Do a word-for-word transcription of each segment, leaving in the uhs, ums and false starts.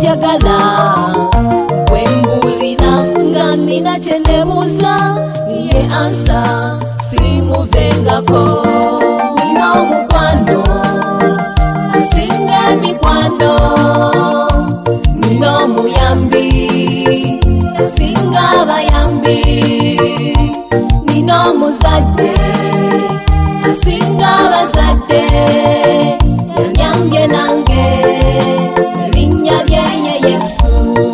njagala wembulira nga nina kyenebuuza ye ansa simuvengako. Nina omukwano asinga emikwano, nina omuyambi asinga abayambi, nina omuzadde asinga abazadde, yanyambye nange erinnya lye ye Yesu.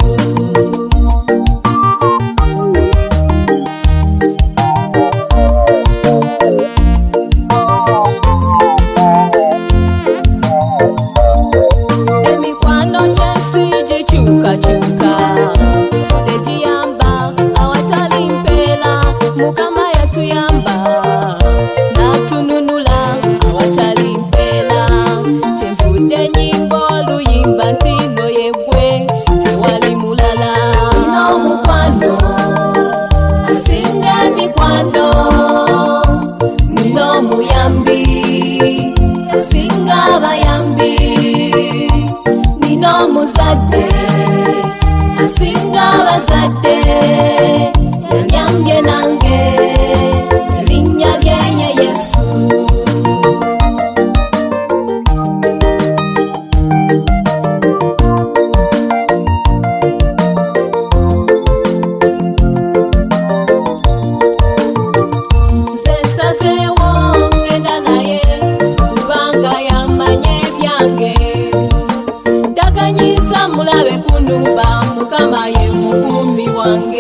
Emikwano gy'ensi gikyukakyuka tegiyamba awatali mpeera, Mukama yatuyamba n'atununula awatali mpeera. Kyenvudde nnyimba oluyimba nti nno yeggwe tewali mulala. Nina omukwano asinga emikwano, nina omuyambi asinga abayambi, nina omuzadde asinga abazadde, yanyambye nange erinnya lye ye Yesu. Nze nsazeewo ngenda naye kubanga yamanya ebyange, ndaganyiza mulabe kunumba, Mukama ye mukuumi wange.